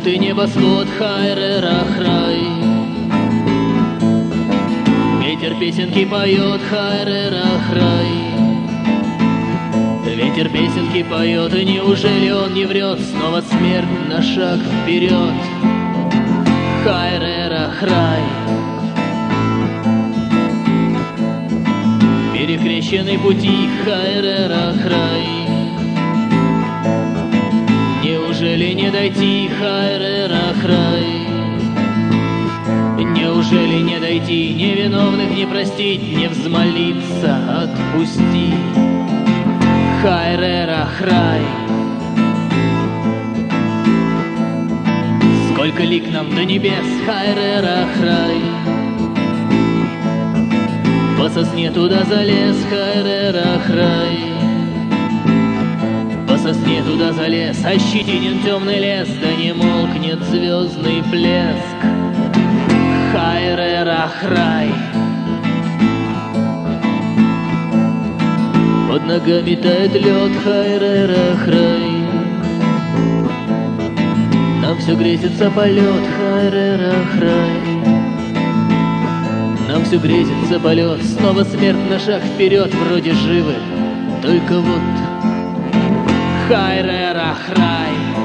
и небосвод, хайрерахрай. Ветер песенки поет, хайрерахрай. Ветер песенки поет, и неужели он не врет? Снова смерть на шаг вперед, хайрерахрай. Перекрещены пути, хайрерахрай. Неужели не дойти, хайрерахрай? Неужели не дойти, невиновных не простить, не взмолиться, отпусти, хайрерахрай. Сколько лик нам до небес, хайрерахрай. По сосне туда залез, хайрерахрай. По сосне туда залез, ощетинен темный лес, да не молкнет звездный блеск, хайрерахрай. Под ногами тает лед, хайрерахрай. Нам все грезится полет, хайрерахрай. Нам все грезится полет, снова смерть на шаг вперед, вроде живы, только вот хайрерахрай.